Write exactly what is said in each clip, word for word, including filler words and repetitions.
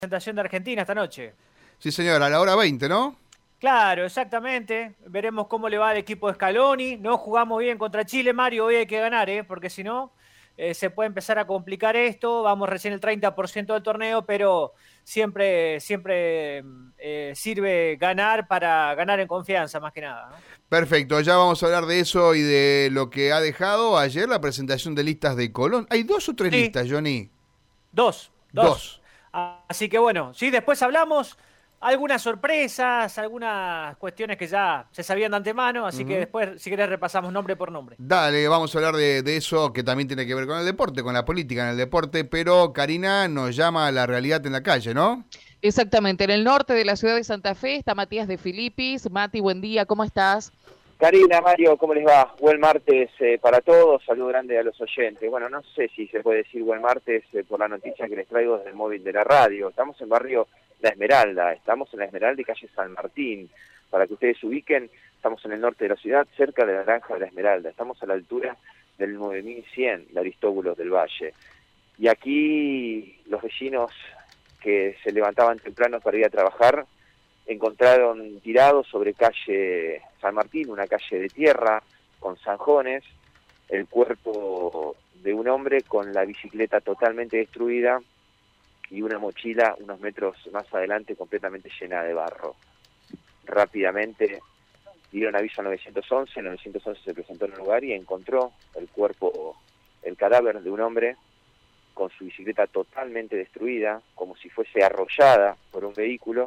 Presentación de Argentina esta noche. Sí, señor, a la hora veinte, ¿no? Claro, exactamente. Veremos cómo le va al equipo de Scaloni. No jugamos bien contra Chile, Mario. Hoy hay que ganar, ¿eh? Porque si no, eh, se puede empezar a complicar esto. Vamos recién el treinta por ciento del torneo, pero siempre, siempre eh, sirve ganar para ganar en confianza, más que nada, ¿no? Perfecto, ya vamos a hablar de eso y de lo que ha dejado ayer la presentación de listas de Colón. ¿Hay dos o tres Sí, listas, Johnny? dos, dos. Dos. Así que bueno, sí, después hablamos. Algunas sorpresas, algunas cuestiones que ya se sabían de antemano, así que Ujú. después, si querés, repasamos nombre por nombre. Dale, vamos a hablar de, de eso que también tiene que ver con el deporte, con la política en el deporte, pero Karina nos llama a la realidad en la calle, ¿no? Exactamente, en el norte de la ciudad de Santa Fe está Matías de Filipis. Mati, buen día, ¿cómo estás? Karina, Mario, ¿cómo les va? Buen martes eh, para todos, saludo grande a los oyentes. Bueno, no sé si se puede decir buen martes eh, por la noticia que les traigo desde el móvil de la radio. Estamos en barrio La Esmeralda, estamos en La Esmeralda y calle San Martín. Para que ustedes se ubiquen, estamos en el norte de la ciudad, cerca de la Granja de La Esmeralda. Estamos a la altura del nueve mil cien de Aristóbulos del Valle. Y aquí los vecinos que se levantaban temprano para ir a trabajar encontraron tirado sobre calle San Martín, una calle de tierra con zanjones, el cuerpo de un hombre con la bicicleta totalmente destruida y una mochila unos metros más adelante completamente llena de barro. Rápidamente dieron aviso a nueve once, nueve once se presentó en el lugar y encontró el cuerpo, el cadáver de un hombre con su bicicleta totalmente destruida, como si fuese arrollada por un vehículo.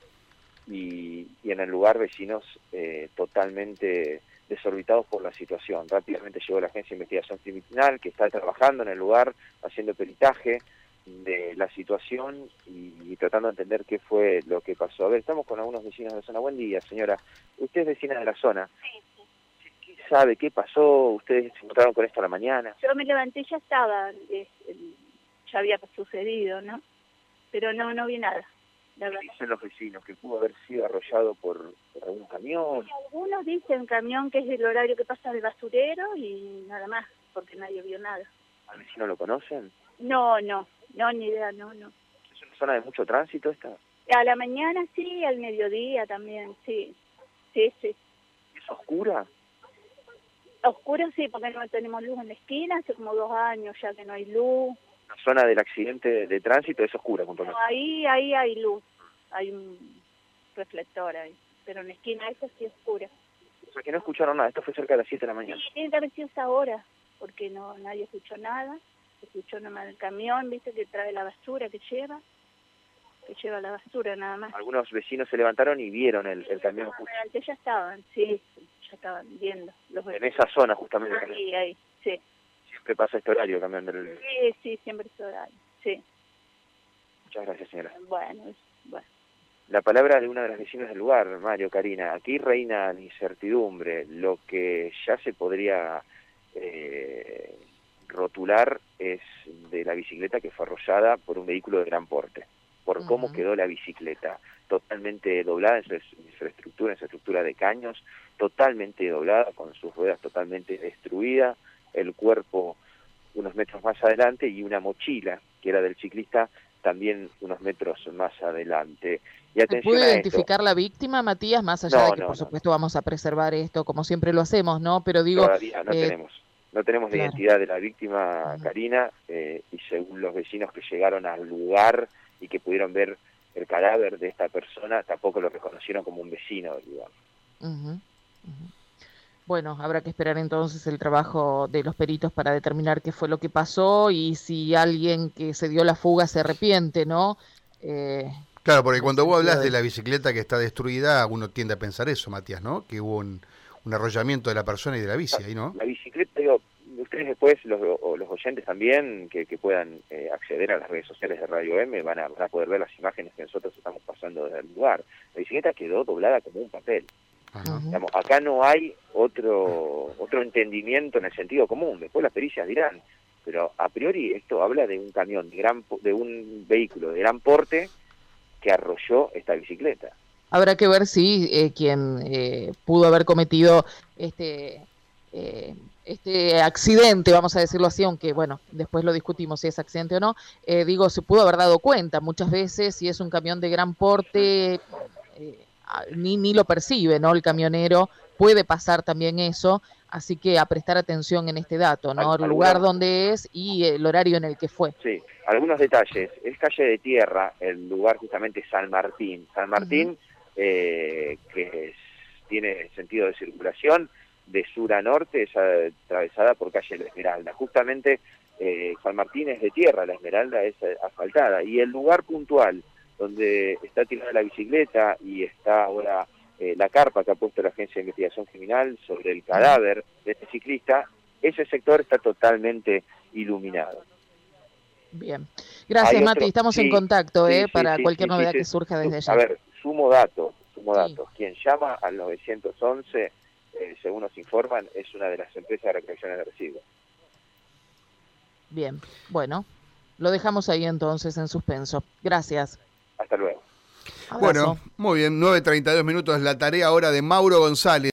Y, y en el lugar vecinos eh, totalmente desorbitados por la situación. Rápidamente llegó la Agencia de Investigación Criminal, que está trabajando en el lugar, haciendo peritaje de la situación y, y tratando de entender qué fue lo que pasó. A ver, estamos con algunos vecinos de la zona. Buen día, señora. Usted es vecina de la zona. Sí, sí. ¿Qué sabe? ¿Qué pasó? ¿Ustedes se encontraron con esto a la mañana? Yo me levanté y ya estaba, es, ya había sucedido, ¿no? Pero no, no vi nada. ¿Qué dicen los vecinos? ¿Que pudo haber sido arrollado por, por algún camión? Y algunos dicen camión que es el horario que pasa el basurero y nada más, porque nadie vio nada. ¿Al vecino lo conocen? No, no, no, ni idea, no, no. ¿Es una zona de mucho tránsito esta? A la mañana sí, al mediodía también, sí, sí, sí. ¿Es oscura? Oscuro sí, porque no tenemos luz en la esquina, hace como dos años ya que no hay luz. La zona del accidente de, de tránsito es oscura, puntualmente. No, ahí, ahí hay luz, hay un reflector ahí, pero en la esquina esa sí es oscura. O sea que no escucharon nada, esto fue cerca de las siete de la mañana. Sí, tiene que haber sido esa hora, porque no nadie escuchó nada, escuchó nomás el camión, viste, que trae la basura, que lleva, que lleva la basura nada más. Algunos vecinos se levantaron y vieron el, el camión justo Antes ya estaban, sí, ya estaban viendo los en vecinos. esa zona justamente. Ahí, ahí, sí. Siempre pasa este horario, el camión del... Sí, sí, siempre es horario, sí. Muchas gracias, señora. Bueno, es, bueno. La palabra de una de las vecinas del lugar, Mario, Karina. Aquí reina la incertidumbre. Lo que ya se podría eh, rotular es de la bicicleta que fue arrollada por un vehículo de gran porte. Por cómo Uh-huh. quedó la bicicleta. Totalmente doblada en su, en su estructura, en su estructura de caños. Totalmente doblada, con sus ruedas totalmente destruidas. El cuerpo unos metros más adelante y una mochila, que era del ciclista, también unos metros más adelante. Y ¿Se atención pudo a identificar esto. la víctima, Matías? Más allá No, de que, no, por no. supuesto, vamos a preservar esto como siempre lo hacemos, ¿no? Pero digo... Todavía no eh, tenemos. No tenemos la claro. identidad de la víctima, Ujú. Karina, eh, y según los vecinos que llegaron al lugar y que pudieron ver el cadáver de esta persona, tampoco lo reconocieron como un vecino del lugar. Uh-huh. Uh-huh. Bueno, habrá que esperar entonces el trabajo de los peritos para determinar qué fue lo que pasó y si alguien que se dio la fuga se arrepiente, ¿no? Eh, Claro, porque en el cuando vos sentido hablas de de... la bicicleta que está destruida, uno tiende a pensar eso, Matías, ¿no? Que hubo un, un arrollamiento de la persona y de la bici ahí, ¿no? La bicicleta, digo, ustedes después, los, o los oyentes también, que, que puedan eh, acceder a las redes sociales de Radio M, van a, van a poder ver las imágenes que nosotros estamos pasando desde el lugar. La bicicleta quedó doblada como un papel. Ajá. Ujú. Digamos, acá no hay otro otro entendimiento en el sentido común. Después las pericias dirán, pero a priori esto habla de un camión, de, gran, de un vehículo de gran porte que arrolló esta bicicleta. Habrá que ver si eh, quien eh, pudo haber cometido este eh, este accidente, vamos a decirlo así, aunque bueno, después lo discutimos si es accidente o no, eh, digo, se pudo haber dado cuenta muchas veces si es un camión de gran porte, eh, ni, ni lo percibe, ¿no? El camionero, puede pasar también eso, así que a prestar atención en este dato, ¿no? El lugar donde es y el horario en el que fue. Sí, algunos detalles. Es calle de tierra, el lugar justamente San Martín. San Martín, uh-huh. eh, que es, tiene sentido de circulación de sur a norte, es atravesada por calle La Esmeralda. Justamente eh, San Martín es de tierra, La Esmeralda es asfaltada. Y el lugar puntual donde está tirada la bicicleta y está ahora eh, la carpa que ha puesto la Agencia de Investigación Criminal sobre el cadáver de este ciclista, ese sector está totalmente iluminado. Bien. Gracias, otro, Mati. Estamos sí, en contacto sí, eh, sí, para sí, cualquier sí, novedad sí, que surja desde allá. A ver, sumo datos, sumo sí. datos. Quien llama al nueve once, eh, según nos informan, es una de las empresas de recolección de residuos. Bien, bueno, lo dejamos ahí entonces en suspenso. Gracias. Hasta luego. Abrazo. Bueno, muy bien, nueve treinta y dos minutos, la tarea ahora de Mauro González.